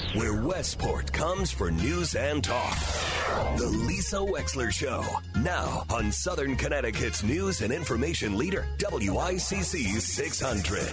where Westport comes for news and talk. The Lisa Wexler Show, now on Southern Connecticut's news and information leader, WICC 600.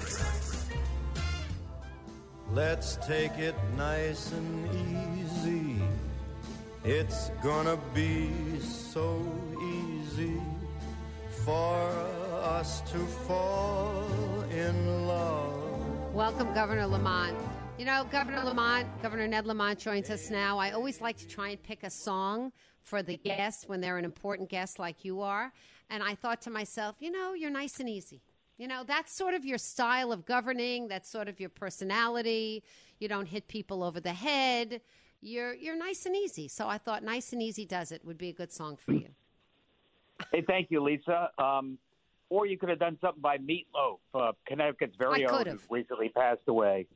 Let's take it nice and easy. It's gonna be so easy for us to fall in love. Welcome, Governor Lamont. You know, Governor Ned Lamont joins us now. I always like to try and pick a song for the guests when they're an important guest like you are. And I thought to myself, you know, you're nice and easy. You know, that's sort of your style of governing. That's sort of your personality. You don't hit people over the head. You're nice and easy. So I thought Nice and Easy Does It would be a good song for you. Hey, thank you, Lisa. Or you could have done something by Meatloaf, Connecticut's very own, who recently passed away.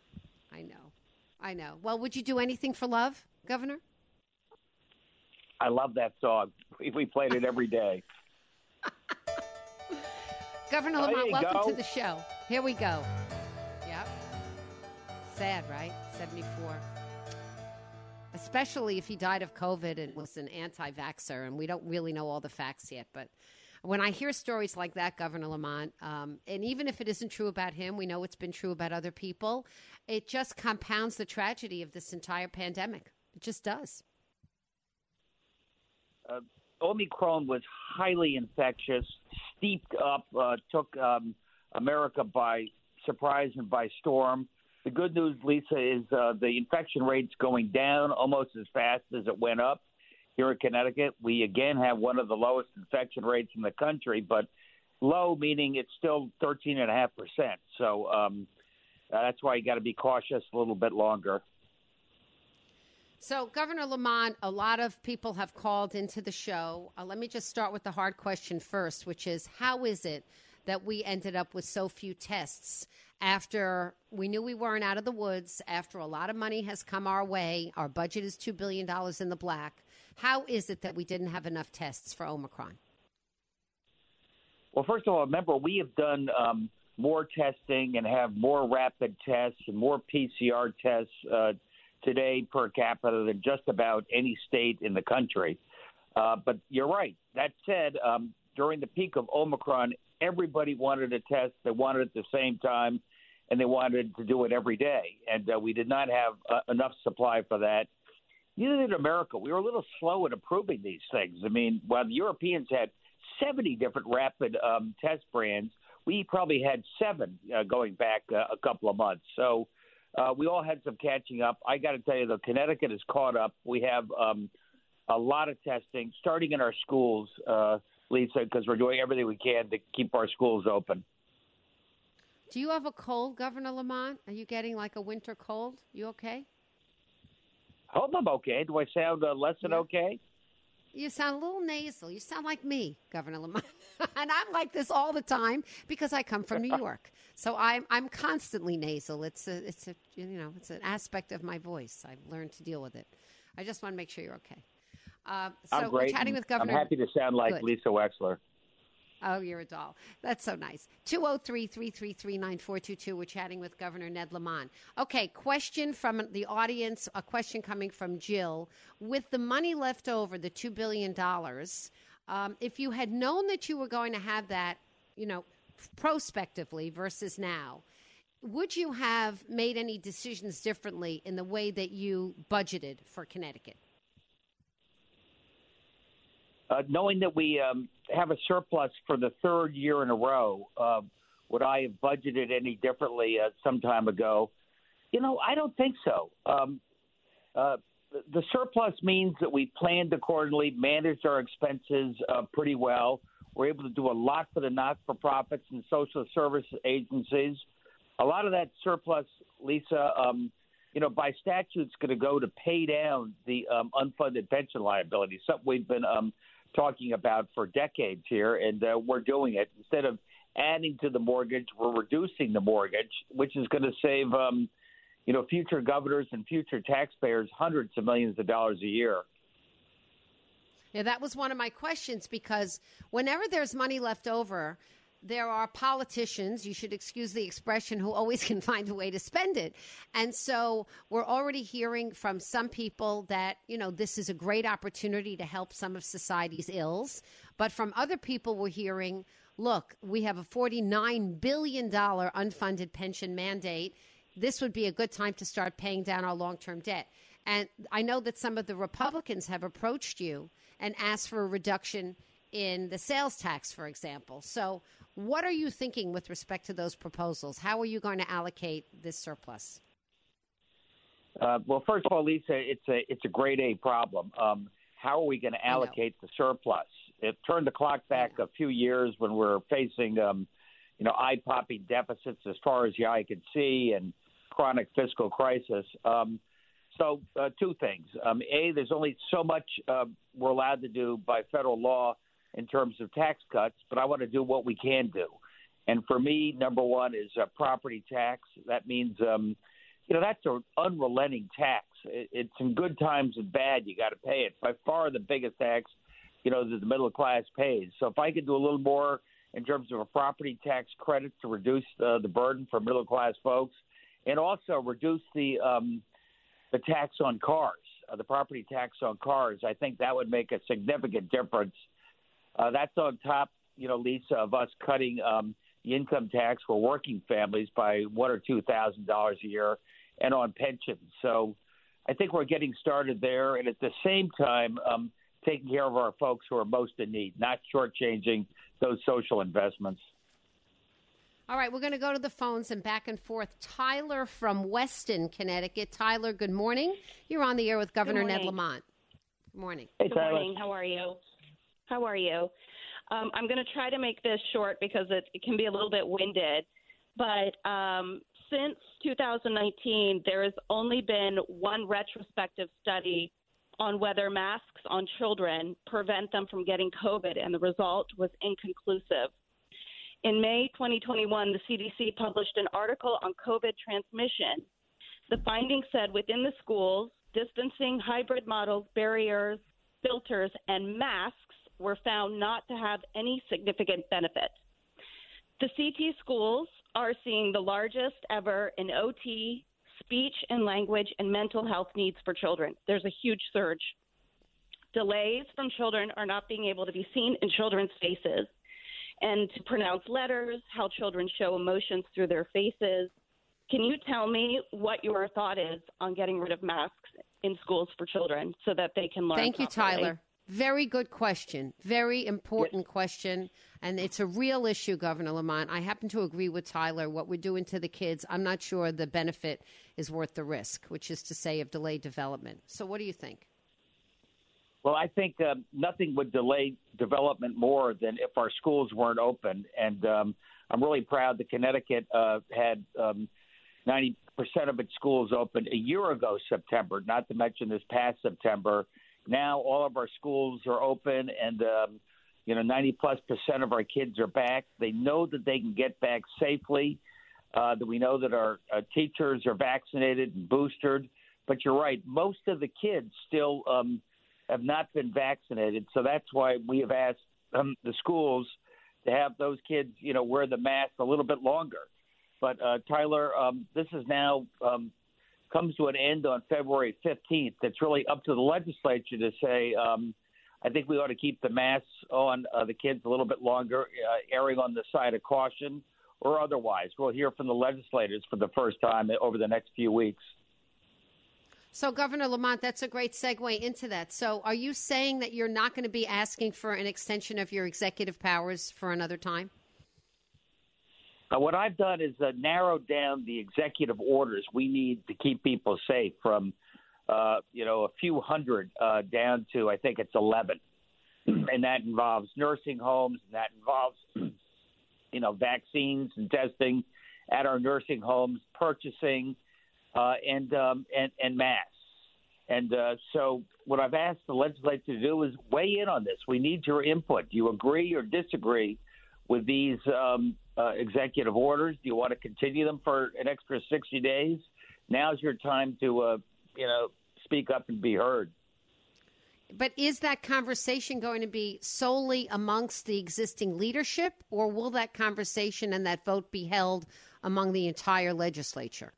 I know. Well, would you do anything for love, Governor? I love that song. We played it every day. Governor Lamont, welcome to the show. Here we go. Yep. Sad, right? 74. Especially if he died of COVID and was an anti-vaxxer, and we don't really know all the facts yet. But when I hear stories like that, Governor Lamont, and even if it isn't true about him, we know it's been true about other people, it just compounds the tragedy of this entire pandemic. It just does. Omicron was highly infectious, steeped up, took America by surprise and by storm. The good news, Lisa, is the infection rate's going down almost as fast as it went up. Here in Connecticut, we again have one of the lowest infection rates in the country, but low meaning it's still 13.5%. So that's why you got to be cautious a little bit longer. So, Governor Lamont, a lot of people have called into the show. Let me just start with the hard question first, which is, how is it that we ended up with so few tests after we knew we weren't out of the woods, after a lot of money has come our way, our budget is $2 billion in the black? How is it that we didn't have enough tests for Omicron? Well, first of all, remember, we have done more testing and have more rapid tests and more PCR tests today per capita than just about any state in the country. But you're right. That said, during the peak of Omicron, everybody wanted a test. They wanted it at the same time, and they wanted to do it every day. And we did not have enough supply for that. Neither did America. We were a little slow in approving these things. I mean, while the Europeans had 70 different rapid test brands, we probably had 7 going back a couple of months. So we all had some catching up. I got to tell you, though, Connecticut is caught up. We have a lot of testing starting in our schools, Lisa, because we're doing everything we can to keep our schools open. Do you have a cold, Governor Lamont? Are you getting like a winter cold? You okay? I hope I'm okay. Do I sound less than okay? You sound a little nasal. You sound like me, Governor Lamont. And I'm like this all the time because I come from New York. So I'm constantly nasal. It's an aspect of my voice. I've learned to deal with it. I just want to make sure you're okay. So I'm great. we're chatting with Governor. I'm happy to sound like Good. Lisa Wexler. Oh, you're a doll. That's so nice. 203-333-9422. We're chatting with Governor Ned Lamont. Okay, question from the audience, a question coming from Jill. With the money left over, the $2 billion, if you had known that you were going to have that, prospectively versus now, would you have made any decisions differently in the way that you budgeted for Connecticut? Knowing that we have a surplus for the third year in a row, would I have budgeted any differently some time ago? I don't think so. The surplus means that we planned accordingly, managed our expenses pretty well. We're able to do a lot for the not-for-profits and social service agencies. A lot of that surplus, Lisa, by statute, is going to go to pay down the unfunded pension liability, something we've been talking about for decades here, and we're doing it. Instead of adding to the mortgage, we're reducing the mortgage, which is going to save, future governors and future taxpayers hundreds of millions of dollars a year. Yeah, that was one of my questions, because whenever there's money left over, there are politicians, you should excuse the expression, who always can find a way to spend it. And so we're already hearing from some people that, this is a great opportunity to help some of society's ills. But from other people, we're hearing, look, we have a $49 billion unfunded pension mandate. This would be a good time to start paying down our long-term debt. And I know that some of the Republicans have approached you and asked for a reduction in the sales tax, for example. So what are you thinking with respect to those proposals? How are you going to allocate this surplus? Well, first of all, Lisa, it's a grade A problem. How are we going to allocate the surplus? It turned the clock back a few years when we're facing, eye-popping deficits as far as the eye could see and chronic fiscal crisis. So two things. A, there's only so much we're allowed to do by federal law in terms of tax cuts, but I want to do what we can do. And for me, number one is property tax. That means, that's an unrelenting tax. It's in good times and bad. You got to pay it. By far the biggest tax, that the middle class pays. So if I could do a little more in terms of a property tax credit to reduce the burden for middle class folks, and also reduce the tax on cars, the property tax on cars, I think that would make a significant difference. That's on top, Lisa, of us cutting the income tax for working families by $1,000 or $2,000 a year, and on pensions. So I think we're getting started there, and at the same time, taking care of our folks who are most in need, not shortchanging those social investments. All right, we're going to go to the phones and back and forth. Tyler from Weston, Connecticut. Tyler, good morning. You're on the air with Governor Ned Lamont. Good morning. Hey, Good Tyler. morning. How are you? I'm going to try to make this short because it can be a little bit winded. But since 2019, there has only been one retrospective study on whether masks on children prevent them from getting COVID, and the result was inconclusive. In May 2021, the CDC published an article on COVID transmission. The findings said within the schools, distancing, hybrid models, barriers, filters, and masks were found not to have any significant benefit. The CT schools are seeing the largest ever in OT, speech and language, and mental health needs for children. There's a huge surge. Delays from children are not being able to be seen in children's faces, and to pronounce letters, how children show emotions through their faces. Can you tell me what your thought is on getting rid of masks in schools for children so that they can learn Thank you, properly? Tyler. Very good question. Very important question. And it's a real issue, Governor Lamont. I happen to agree with Tyler. What we're doing to the kids, I'm not sure the benefit is worth the risk, which is to say of delayed development. So what do you think? Well, I think nothing would delay development more than if our schools weren't open. And I'm really proud that Connecticut had 90% of its schools open a year ago, September, not to mention this past September. Now all of our schools are open, and 90+% of our kids are back. They know that they can get back safely, that we know that our teachers are vaccinated and boosted. But you're right, most of the kids still have not been vaccinated. So that's why we have asked the schools to have those kids, wear the mask a little bit longer. But, Tyler, this is now comes to an end on February 15th. It's really up to the legislature to say, I think we ought to keep the masks on the kids a little bit longer, erring on the side of caution, or otherwise. We'll hear from the legislators for the first time over the next few weeks. So, Governor Lamont, that's a great segue into that. So are you saying that you're not going to be asking for an extension of your executive powers for another time? What I've done is narrowed down the executive orders we need to keep people safe from, a few hundred down to, I think it's 11. And that involves nursing homes, and that involves, vaccines and testing at our nursing homes, purchasing, and masks. And so what I've asked the legislature to do is weigh in on this. We need your input. Do you agree or disagree with these executive orders? Do you want to continue them for an extra 60 days? Now's your time to, speak up and be heard. But is that conversation going to be solely amongst the existing leadership, or will that conversation and that vote be held among the entire legislature?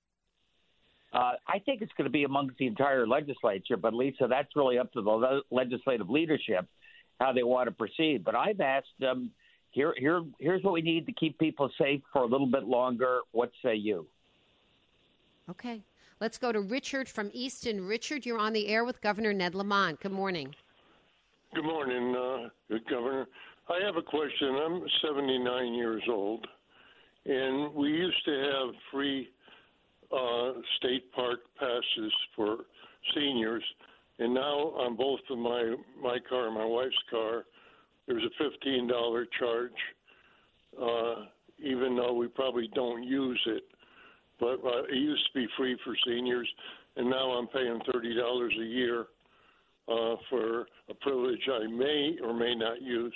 I think it's going to be amongst the entire legislature, but Lisa, that's really up to the legislative leadership how they want to proceed. But I've asked them, here's what we need to keep people safe for a little bit longer. What say you? Okay. Let's go to Richard from Easton. Richard, you're on the air with Governor Ned Lamont. Good morning. Good morning, Governor. I have a question. I'm 79 years old, and we used to have free state park passes for seniors, and now on both of my car and my wife's car, there's a $15 charge, even though we probably don't use it. But it used to be free for seniors, and now I'm paying $30 a year for a privilege I may or may not use.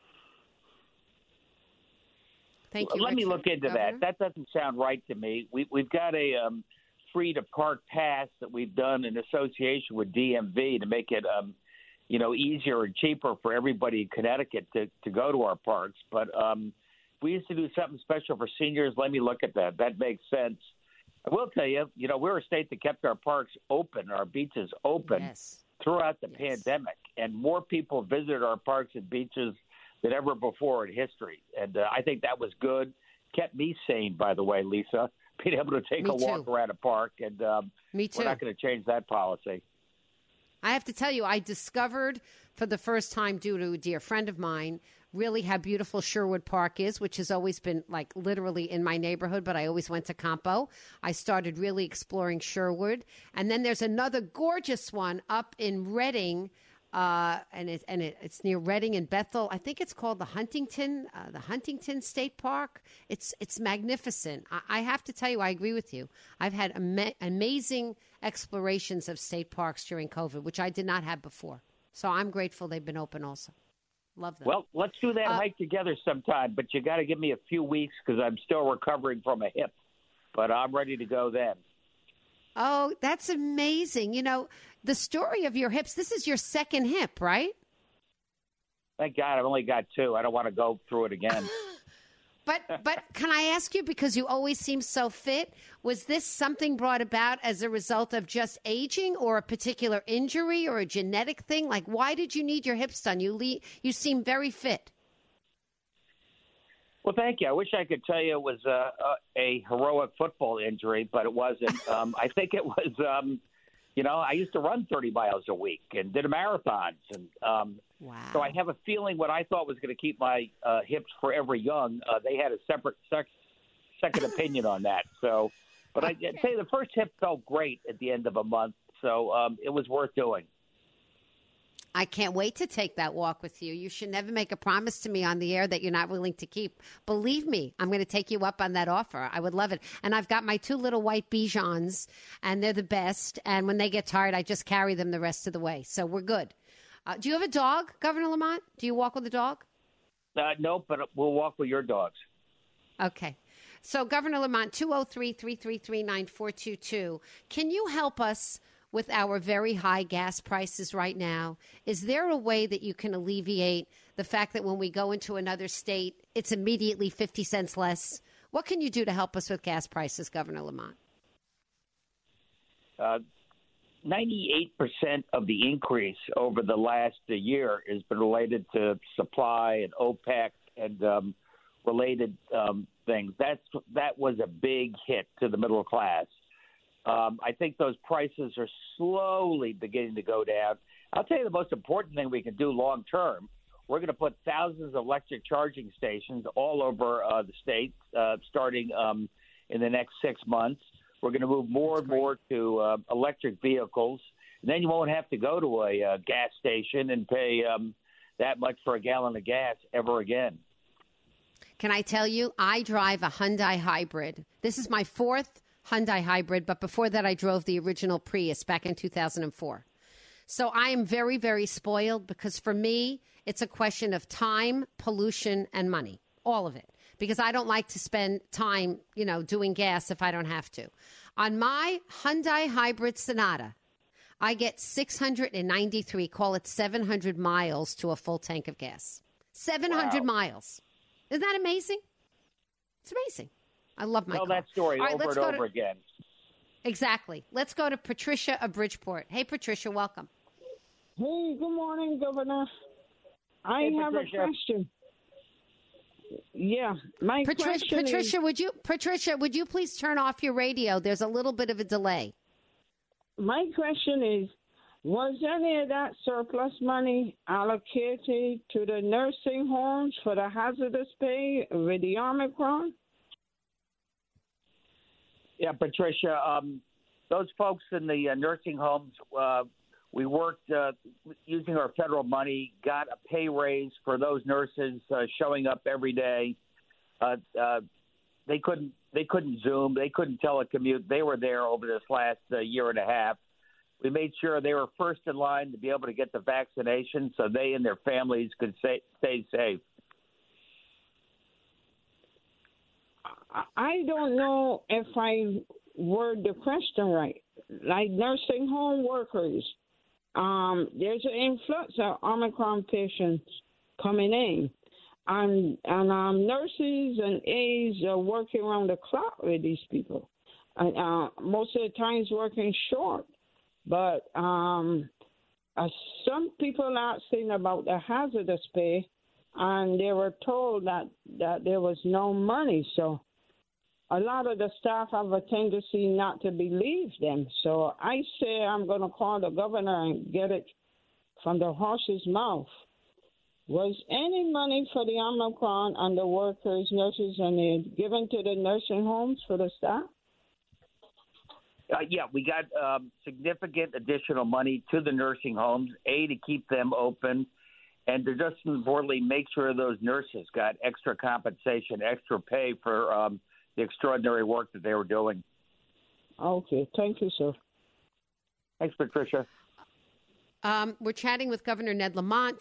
Thank you, Let Richard. me look into Governor? that. That doesn't sound right to me. We've got a free to park pass that we've done in association with DMV to make it easier and cheaper for everybody in Connecticut to go to our parks. But we used to do something special for seniors. Let me look at that. That makes sense. I will tell you, we're a state that kept our parks open, our beaches open throughout the pandemic, and more people visited our parks and beaches than ever before in history. And I think that was good. Kept me sane, by the way, Lisa, being able to take walk around a park. And Me too. we're not going to change that policy. I have to tell you, I discovered for the first time, due to a dear friend of mine, really how beautiful Sherwood Park is, which has always been like literally in my neighborhood, but I always went to Campo. I started really exploring Sherwood. And then there's another gorgeous one up in Reading, and it's near Reading and Bethel. I think it's called the Huntington State Park. It's magnificent. I have to tell you, I agree with you. I've had amazing explorations of state parks during COVID, which I did not have before. So I'm grateful they've been open also. Love them. Well, let's do that hike together sometime, but you got to give me a few weeks because I'm still recovering from a hip. But I'm ready to go then. Oh, that's amazing. The story of your hips, this is your second hip, right? Thank God I've only got two. I don't want to go through it again. But can I ask you, because you always seem so fit, was this something brought about as a result of just aging or a particular injury or a genetic thing? Like, why did you need your hips done? You seem very fit. Well, thank you. I wish I could tell you it was a heroic football injury, but it wasn't. I think it was, I used to run 30 miles a week and did marathons. And wow. So I have a feeling what I thought was going to keep my hips forever young, they had a separate second opinion on that. So, but I'd say the first hip felt great at the end of a month, so it was worth doing. I can't wait to take that walk with you. You should never make a promise to me on the air that you're not willing to keep. Believe me, I'm going to take you up on that offer. I would love it. And I've got my two little white Bijans, and they're the best. And when they get tired, I just carry them the rest of the way. So we're good. Do you have a dog, Governor Lamont? Do you walk with a dog? No, but we'll walk with your dogs. Okay. So, Governor Lamont, 203-333-9422. Can you help us with our very high gas prices right now? Is there a way that you can alleviate the fact that when we go into another state, it's immediately 50 cents less? What can you do to help us with gas prices, Governor Lamont? 98% of the increase over the last year has been related to supply and OPEC and related things. That was a big hit to the middle class. I think those prices are slowly beginning to go down. I'll tell you the most important thing we can do long term. We're going to put thousands of electric charging stations all over the state starting in the next 6 months. We're going to move more and more to electric vehicles. And then you won't have to go to a gas station and pay that much for a gallon of gas ever again. Can I tell you, I drive a Hyundai Hybrid. This is my fourth Hyundai Hybrid, but before that I drove the original Prius back in 2004. So I am very, very spoiled because for me, it's a question of time, pollution, and money, all of it, because I don't like to spend time, doing gas if I don't have to. On my Hyundai Hybrid Sonata, I get 693, call it 700 miles to a full tank of gas. 700 miles. Isn't that amazing? It's amazing. I love my Tell car. that story All right, over and over again. Exactly. Let's go to Patricia of Bridgeport. Hey, Patricia, welcome. Hey, good morning, Governor. I have Patricia. a question. Yeah, my question Patricia, is, would you please turn off your radio? There's a little bit of a delay. my question is, was any of that surplus money allocated to the nursing homes for the hazardous pay with the Omicron? Yeah, Patricia, those folks in the nursing homes, we worked using our federal money, got a pay raise for those nurses showing up every day. They couldn't Zoom, they couldn't telecommute. They were there over this last year and a half. We made sure they were first in line to be able to get the vaccination so they and their families could stay safe. I don't know if I word the question right. Like nursing home workers, there's an influx of Omicron patients coming in. And nurses and aides are working around the clock with these people. And most of the times working short. But some people asking about the hazardous pay, and they were told that there was no money. So a lot of the staff have a tendency not to believe them. So I say I'm going to call the governor and get it from the horse's mouth. Was any money for the Omicron and the workers, nurses, and aides given to the nursing homes for the staff? Yeah, we got significant additional money to the nursing homes, to keep them open, and to just importantly make sure those nurses got extra compensation, extra pay for the extraordinary work that they were doing. Okay, thank you, sir. Thanks, Patricia. We're chatting with Governor Ned Lamont,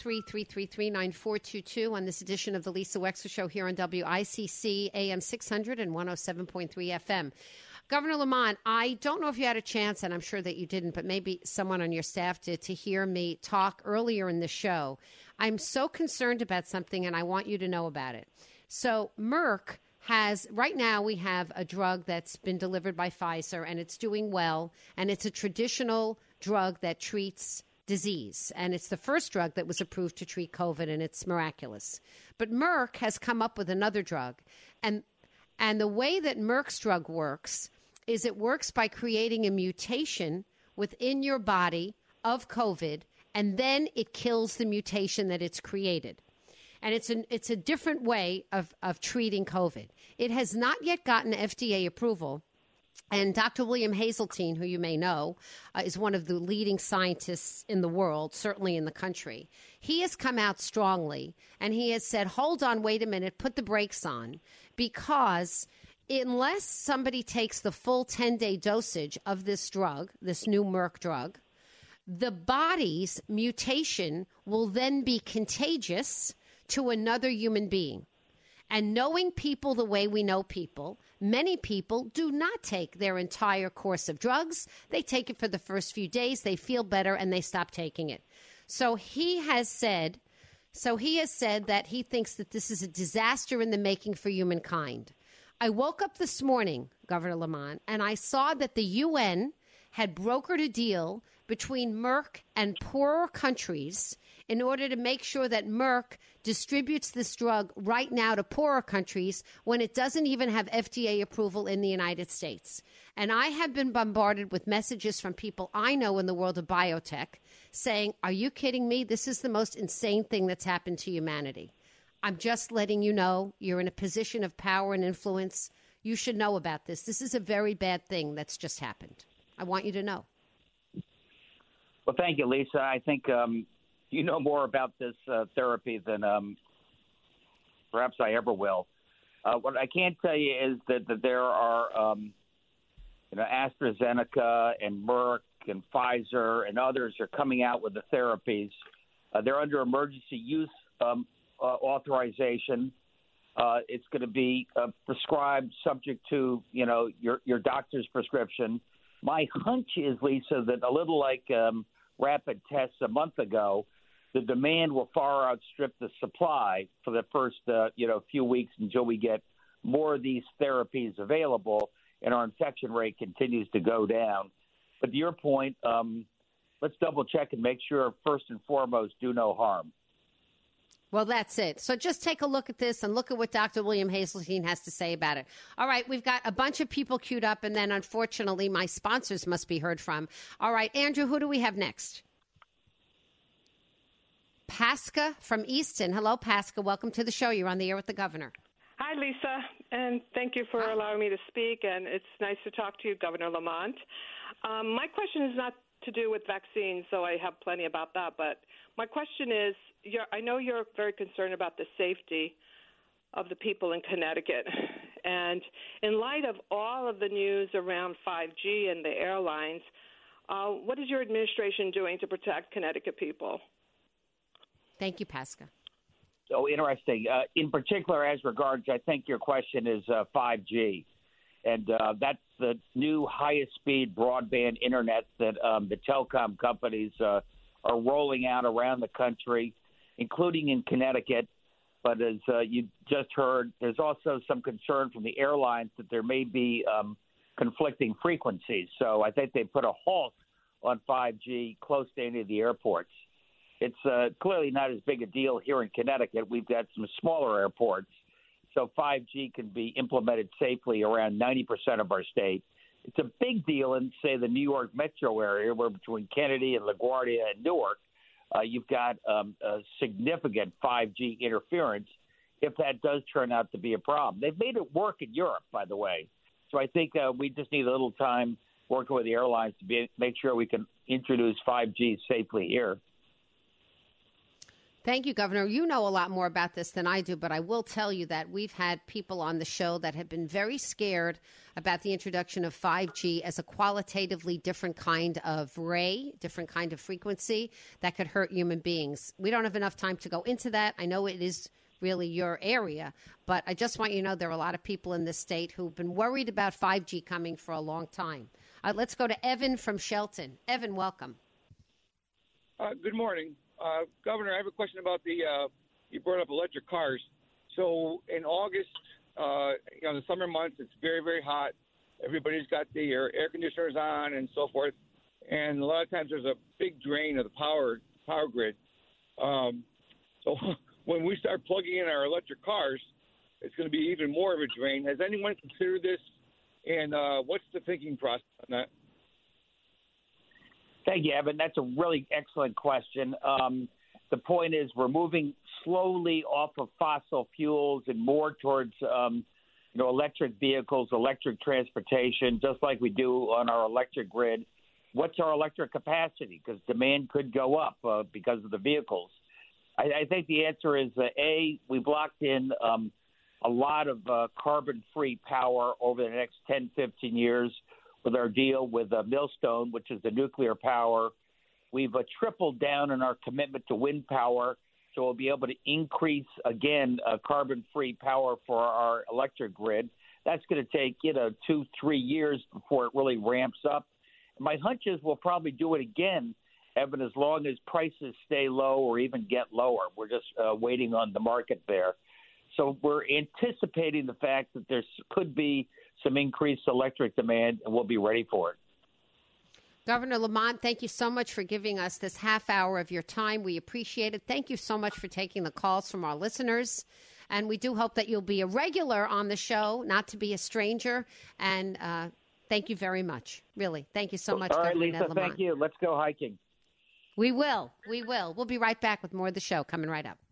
203-333-9422 on this edition of the Lisa Wexler Show here on WICC AM 600 and 107.3 FM. Governor Lamont, I don't know if you had a chance, and I'm sure that you didn't, but maybe someone on your staff did, to hear me talk earlier in the show. I'm so concerned about something, and I want you to know about it. So Merck has, right now we have a drug that's been delivered by Pfizer, and it's doing well, and it's a traditional drug that treats disease, and it's the first drug that was approved to treat COVID, and it's miraculous. But Merck has come up with another drug, and the way that Merck's drug works is it works by creating a mutation within your body of COVID, and then it kills the mutation that it's created. And it's a different way of treating COVID. It has not yet gotten FDA approval. And Dr. William Hazeltine, who you may know, is one of the leading scientists in the world, certainly in the country. He has come out strongly, and he has said, hold on, wait a minute, put the brakes on, because unless somebody takes the full 10-day dosage of this drug, this new Merck drug, the body's mutation will then be contagious to another human being. And knowing people the way we know people, many people do not take their entire course of drugs. They take it for the first few days, they feel better, and they stop taking it. So he has said that he thinks that this is a disaster in the making for humankind. I woke up this morning, Governor Lamont, and I saw that the UN had brokered a deal between Merck and poorer countries in order to make sure that Merck distributes this drug right now to poorer countries when it doesn't even have FDA approval in the United States. And I have been bombarded with messages from people I know in the world of biotech saying, are you kidding me? This is the most insane thing that's happened to humanity. I'm just letting you know you're in a position of power and influence. You should know about this. This is a very bad thing that's just happened. I want you to know. Well, thank you, Lisa. I think you know more about this therapy than perhaps I ever will. What I can tell you is that there are, AstraZeneca and Merck and Pfizer and others are coming out with the therapies. They're under emergency use authorization. It's going to be prescribed subject to, your doctor's prescription. My hunch is, Lisa, that a little like rapid tests a month ago, the demand will far outstrip the supply for the first few weeks until we get more of these therapies available and our infection rate continues to go down. But to your point, let's double check and make sure, first and foremost, do no harm. Well, that's it. So just take a look at this and look at what Dr. William Hazeltine has to say about it. All right, we've got a bunch of people queued up, and then unfortunately my sponsors must be heard from. All right, Andrew, who do we have next? Pasca from Easton. Hello, Pasca. Welcome to the show. You're on the air with the governor. Hi, Lisa, and thank you for allowing me to speak, and it's nice to talk to you, Governor Lamont. My question is not to do with vaccines, so I have plenty about that, but my question is, I know you're very concerned about the safety of the people in Connecticut, and in light of all of the news around 5G and the airlines, what is your administration doing to protect Connecticut people? Thank you, Pasca. So interesting. In particular, as regards, I think your question is 5G. And that's the new highest-speed broadband internet that the telecom companies are rolling out around the country, including in Connecticut. But as you just heard, there's also some concern from the airlines that there may be conflicting frequencies. So I think they put a halt on 5G close to any of the airports. It's clearly not as big a deal here in Connecticut. We've got some smaller airports. So 5G can be implemented safely around 90% of our state. It's a big deal in, say, the New York metro area, where between Kennedy and LaGuardia and Newark, you've got a significant 5G interference if that does turn out to be a problem. They've made it work in Europe, by the way. So I think we just need a little time working with the airlines to make sure we can introduce 5G safely here. Thank you, Governor. You know a lot more about this than I do, but I will tell you that we've had people on the show that have been very scared about the introduction of 5G as a qualitatively different kind of ray, different kind of frequency that could hurt human beings. We don't have enough time to go into that. I know it is really your area, but I just want you to know there are a lot of people in this state who've been worried about 5G coming for a long time. Let's go to Evan from Shelton. Evan, welcome. Good morning. Governor, I have a question about you brought up electric cars. So in August, the summer months, it's very, very hot. Everybody's got the air conditioners on and so forth. And a lot of times there's a big drain of the power grid. So when we start plugging in our electric cars, it's going to be even more of a drain. Has anyone considered this? And what's the thinking process on that? Thank you, Evan. That's a really excellent question. The point is we're moving slowly off of fossil fuels and more towards, electric vehicles, electric transportation, just like we do on our electric grid. What's our electric capacity? Because demand could go up because of the vehicles. I think the answer is, we've locked in a lot of carbon-free power over the next 10, 15 years with our deal with Millstone, which is the nuclear power. We've tripled down on our commitment to wind power, so we'll be able to increase, again, carbon-free power for our electric grid. That's going to take, 2-3 years before it really ramps up. And my hunch is we'll probably do it again, Evan, as long as prices stay low or even get lower. We're just waiting on the market there. So we're anticipating the fact that there could be some increased electric demand, and we'll be ready for it. Governor Lamont, thank you so much for giving us this half hour of your time. We appreciate it. Thank you so much for taking the calls from our listeners. And we do hope that you'll be a regular on the show, not to be a stranger. And thank you very much. Really. Thank you so much, All right, Governor Lisa, Ned Lamont. thank you. Let's go hiking. We will. We'll be right back with more of the show coming right up.